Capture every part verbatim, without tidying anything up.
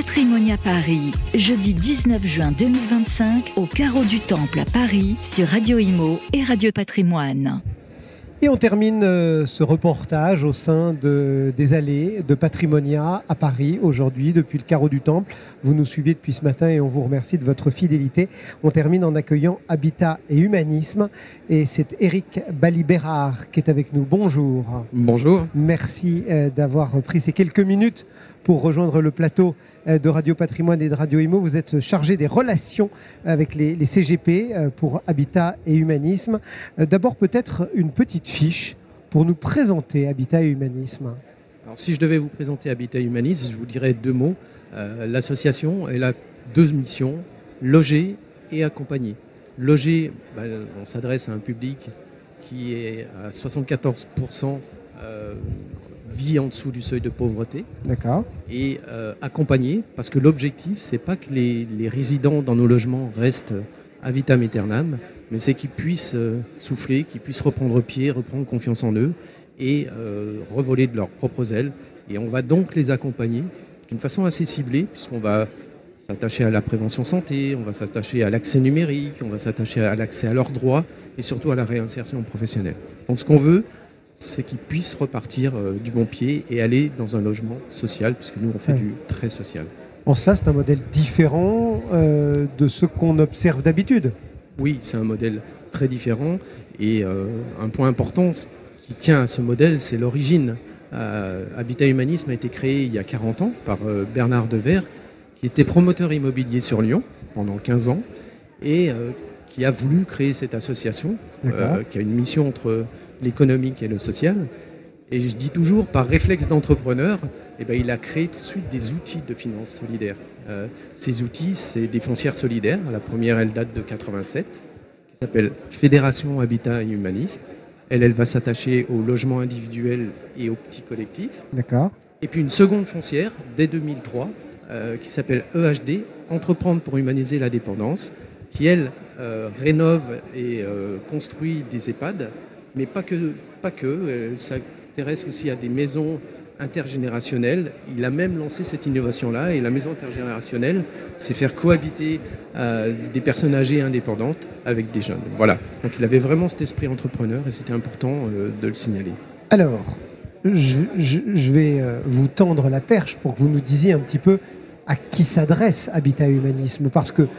Patrimonia Paris, jeudi dix-neuf juin deux mille vingt-cinq, au Carreau du Temple à Paris, sur Radio Imo et Radio Patrimoine. Et on termine euh, ce reportage au sein de, des allées de Patrimonia à Paris aujourd'hui, depuis le Carreau du Temple. Vous nous suivez depuis ce matin et on vous remercie de votre fidélité. On termine en accueillant Habitat et Humanisme. Et c'est Éric Bali-Bérard qui est avec nous. Bonjour. Bonjour. Merci euh, d'avoir pris ces quelques minutes pour rejoindre le plateau euh, de Radio Patrimoine et de Radio Imo. Vous êtes chargé des relations avec les, les C G P euh, pour Habitat et Humanisme. Euh, d'abord, peut-être une petite fiche pour nous présenter Habitat et Humanisme. Alors, si je devais vous présenter Habitat et Humanisme, je vous dirais deux mots. Euh, l'association, elle a deux missions, loger et accompagner. Loger, bah, on s'adresse à un public qui est à soixante-quatorze pour cent euh, vit en dessous du seuil de pauvreté. D'accord. Et euh, accompagner, parce que l'objectif, c'est pas que les, les résidents dans nos logements restent ad vitam aeternam, mais c'est qu'ils puissent euh, souffler, qu'ils puissent reprendre pied, reprendre confiance en eux et euh, revoler de leurs propres ailes. Et on va donc les accompagner d'une façon assez ciblée, puisqu'on va s'attacher à la prévention santé, on va s'attacher à l'accès numérique, on va s'attacher à l'accès à leurs droits et surtout à la réinsertion professionnelle. Donc ce qu'on veut, c'est qu'ils puissent repartir euh, du bon pied et aller dans un logement social, puisque nous, on fait ouais. du très social. En cela, c'est un modèle différent euh, de ce qu'on observe d'habitude. Oui, c'est un modèle très différent. Et euh, un point important qui tient à ce modèle, c'est l'origine. Euh, Habitat Humanisme a été créé il y a quarante ans par euh, Bernard Devers, qui était promoteur immobilier sur Lyon pendant quinze ans et euh, qui a voulu créer cette association, euh, qui a une mission entre l'économique et le social. Et je dis toujours, par réflexe d'entrepreneur, eh ben, il a créé tout de suite des outils de finances solidaires. Euh, ces outils, c'est des foncières solidaires. La première, elle date de quatre-vingt-sept, qui s'appelle Fédération Habitat et Humanisme. Elle, elle va s'attacher au logement individuel et aux petits collectifs. D'accord. Et puis une seconde foncière, dès deux mille trois, euh, qui s'appelle E H D, Entreprendre pour humaniser la dépendance, qui, elle, euh, rénove et euh, construit des EHPAD, mais pas que, pas que. Elle s'intéresse aussi à des maisons intergénérationnelles. Il a même lancé cette innovation-là, et la maison intergénérationnelle, c'est faire cohabiter euh, des personnes âgées indépendantes avec des jeunes. Voilà. Donc il avait vraiment cet esprit entrepreneur, et c'était important euh, de le signaler. Alors, je, je, je vais euh, vous tendre la perche pour que vous nous disiez un petit peu à qui s'adresse Habitat et Humanisme, parce que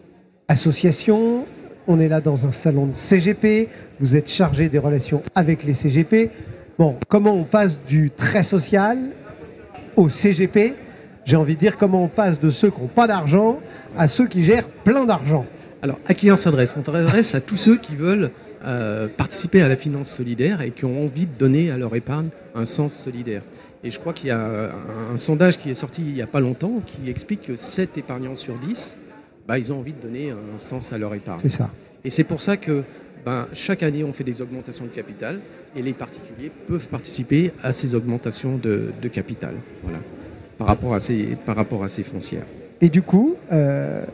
association, on est là dans un salon de C G P, vous êtes chargé des relations avec les C G P. Bon, comment on passe du très social au C G P? J'ai envie de dire, comment on passe de ceux qui n'ont pas d'argent à ceux qui gèrent plein d'argent? Alors, à qui on s'adresse? On s'adresse à tous ceux qui veulent euh, participer à la finance solidaire et qui ont envie de donner à leur épargne un sens solidaire. Et je crois qu'il y a un, un sondage qui est sorti il n'y a pas longtemps qui explique que sept épargnants sur dix, bah, ils ont envie de donner un sens à leur épargne. C'est ça. Et c'est pour ça que ben, chaque année, on fait des augmentations de capital et les particuliers peuvent participer à ces augmentations de, de capital, voilà, par rapport à ces, par rapport à ces foncières. Et du coup, euh,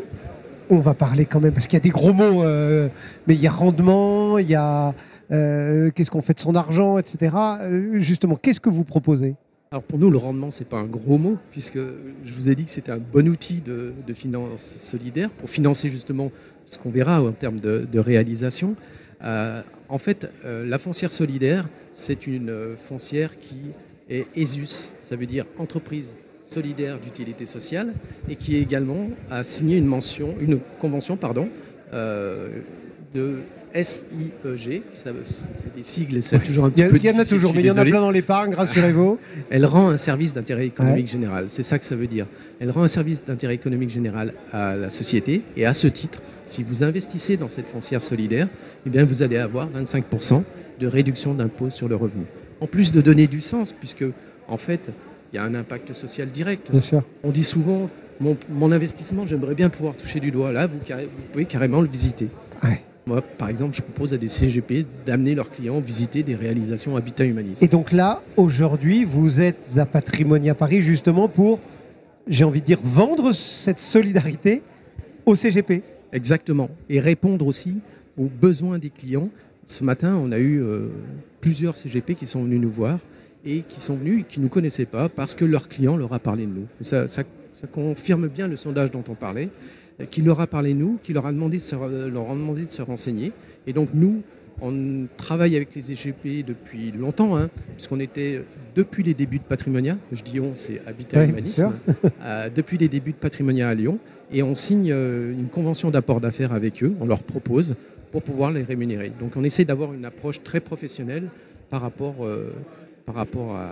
on va parler quand même, parce qu'il y a des gros mots, euh, mais il y a rendement, il y a euh, qu'est-ce qu'on fait de son argent, et cetera. Euh, justement, qu'est-ce que vous proposez ? Alors pour nous, le rendement, ce n'est pas un gros mot, puisque je vous ai dit que c'était un bon outil de, de finance solidaire pour financer justement ce qu'on verra en termes de, de réalisation. Euh, en fait, euh, la foncière solidaire, c'est une foncière qui est E S U S, ça veut dire entreprise solidaire d'utilité sociale, et qui également a signé une mention, une convention, pardon, euh, de S I E G, ça, c'est des sigles, c'est toujours un petit peu difficile. Il y en a toujours, mais il y en a plein dans l'épargne, rassurez-vous. Elle rend un service d'intérêt économique ouais. général, c'est ça que ça veut dire. Elle rend un service d'intérêt économique général à la société, et à ce titre, si vous investissez dans cette foncière solidaire, eh bien vous allez avoir vingt-cinq pour cent de réduction d'impôt sur le revenu. En plus de donner du sens, puisque en fait, il y a un impact social direct. Bien sûr. On dit souvent, mon, mon investissement, j'aimerais bien pouvoir toucher du doigt. Là, vous, vous pouvez carrément le visiter. Ouais. Moi, par exemple, je propose à des C G P d'amener leurs clients visiter des réalisations Habitat Humanisme. Et donc là, aujourd'hui, vous êtes à Patrimonia Paris justement pour, j'ai envie de dire, vendre cette solidarité aux C G P. Exactement. Et répondre aussi aux besoins des clients. Ce matin, on a eu euh, plusieurs C G P qui sont venus nous voir et qui sont venus et qui ne nous connaissaient pas parce que leur client leur a parlé de nous. Et ça, ça, Ça confirme bien le sondage dont on parlait, qui leur a parlé nous, qui leur a demandé de se, leur a demandé de se renseigner. Et donc nous, on travaille avec les S G P depuis longtemps, hein, puisqu'on était depuis les débuts de Patrimonia, je dis on, c'est Habitat Oui, Humanisme, euh, depuis les débuts de Patrimonia à Lyon, et on signe euh, une convention d'apport d'affaires avec eux, on leur propose pour pouvoir les rémunérer. Donc on essaie d'avoir une approche très professionnelle par rapport, euh, par rapport à,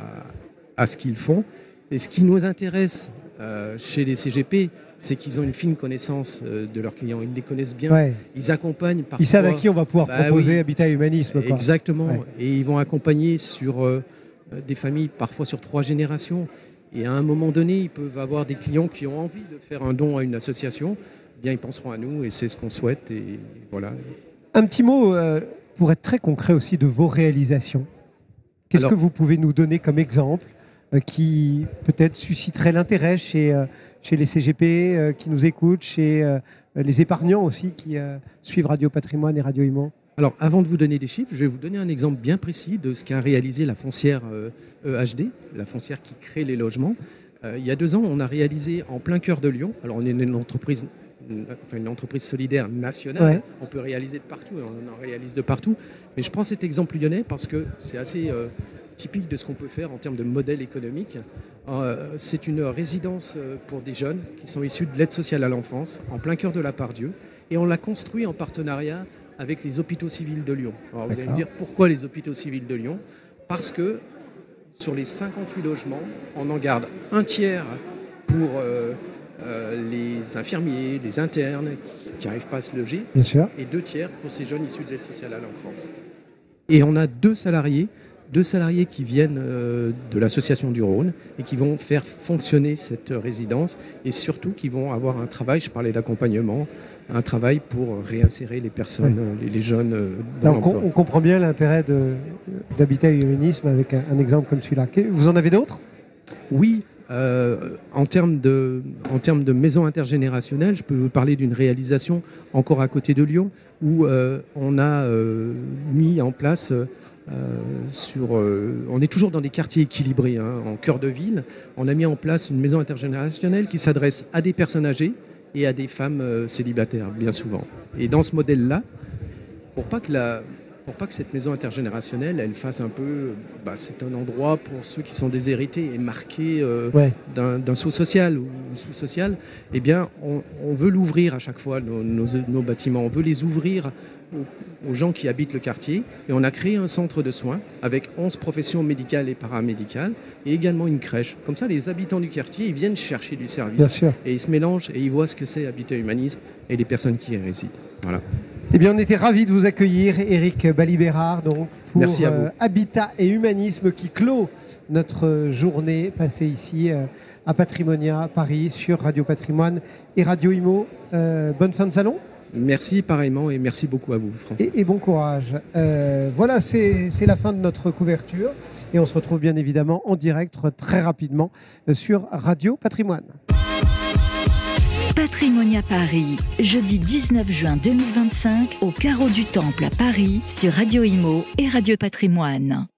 à ce qu'ils font. Et ce qui nous intéresse euh, chez les C G P, c'est qu'ils ont une fine connaissance euh, de leurs clients. Ils les connaissent bien. Ouais. Ils accompagnent parfois... Ils savent à qui on va pouvoir Bah proposer oui. Habitat Humanisme. Quoi. Exactement. Ouais. Et ils vont accompagner sur euh, des familles, parfois sur trois générations. Et à un moment donné, ils peuvent avoir des clients qui ont envie de faire un don à une association. Eh bien, ils penseront à nous et c'est ce qu'on souhaite. Et voilà. Un petit mot euh, pour être très concret aussi de vos réalisations. Qu'est-ce Alors, que vous pouvez nous donner comme exemple euh, qui peut-être susciterait l'intérêt chez, euh, chez les C G P euh, qui nous écoutent, chez euh, les épargnants aussi qui euh, suivent Radio Patrimoine et Radio Imo? Alors, avant de vous donner des chiffres, je vais vous donner un exemple bien précis de ce qu'a réalisé la foncière euh, E H D, la foncière qui crée les logements. Euh, il y a deux ans, on a réalisé en plein cœur de Lyon, alors on est une entreprise, une, enfin une entreprise solidaire nationale, Ouais. on peut réaliser de partout, on en réalise de partout, mais je prends cet exemple lyonnais parce que c'est assez euh, typique de ce qu'on peut faire en termes de modèle économique. Euh, c'est une résidence euh, pour des jeunes qui sont issus de l'aide sociale à l'enfance, en plein cœur de la Part-Dieu, et on l'a construit en partenariat avec les hôpitaux civils de Lyon. Alors vous allez me D'accord. dire pourquoi les hôpitaux civils de Lyon? Parce que sur les cinquante-huit logements, on en garde un tiers pour euh, euh, les infirmiers, les internes qui n'arrivent pas à se loger, Bien sûr. et deux tiers pour ces jeunes issus de l'aide sociale à l'enfance. Et on a deux salariés, deux salariés qui viennent euh, de l'association du Rhône et qui vont faire fonctionner cette résidence et surtout qui vont avoir un travail, je parlais d'accompagnement, un travail pour réinsérer les personnes, Ouais. euh, les, les jeunes euh, Là, dans on, com- l'emploi. on comprend bien l'intérêt de- d'Habitat Humanisme avec un, un exemple comme celui-là. Que- Vous en avez d'autres? Oui, euh, en termes de, en termes de maison intergénérationnelle, je peux vous parler d'une réalisation encore à côté de Lyon où euh, on a euh, mis en place, euh, sur, euh, on est toujours dans des quartiers équilibrés, hein, en cœur de ville, on a mis en place une maison intergénérationnelle qui s'adresse à des personnes âgées et à des femmes euh, célibataires, bien souvent. Et dans ce modèle-là, pour pas que la... Pour pas que cette maison intergénérationnelle, elle fasse un peu, bah, c'est un endroit pour ceux qui sont déshérités et marqués euh, Ouais. d'un, d'un saut social ou sous-social, eh bien, on, on veut l'ouvrir à chaque fois, nos, nos, nos bâtiments. On veut les ouvrir aux, aux gens qui habitent le quartier. Et on a créé un centre de soins avec onze professions médicales et paramédicales et également une crèche. Comme ça, les habitants du quartier, ils viennent chercher du service. Bien sûr. Et ils se mélangent et ils voient ce que c'est Habitat Humanisme et les personnes qui y résident. Voilà. Eh bien, on était ravis de vous accueillir, Éric Bali-Bérard, donc, pour Merci à vous. euh, Habitat et Humanisme qui clôt notre journée passée ici euh, à Patrimonia, Paris, sur Radio Patrimoine et Radio Imo. Euh, bonne fin de salon Merci pareillement et merci beaucoup à vous, François. et, et bon courage. Euh, voilà, c'est c'est la fin de notre couverture et on se retrouve bien évidemment en direct très rapidement euh, sur Radio Patrimoine. Patrimonia Paris, jeudi dix-neuf juin deux mille vingt-cinq, au Carreau du Temple à Paris, sur Radio Imo et Radio Patrimoine.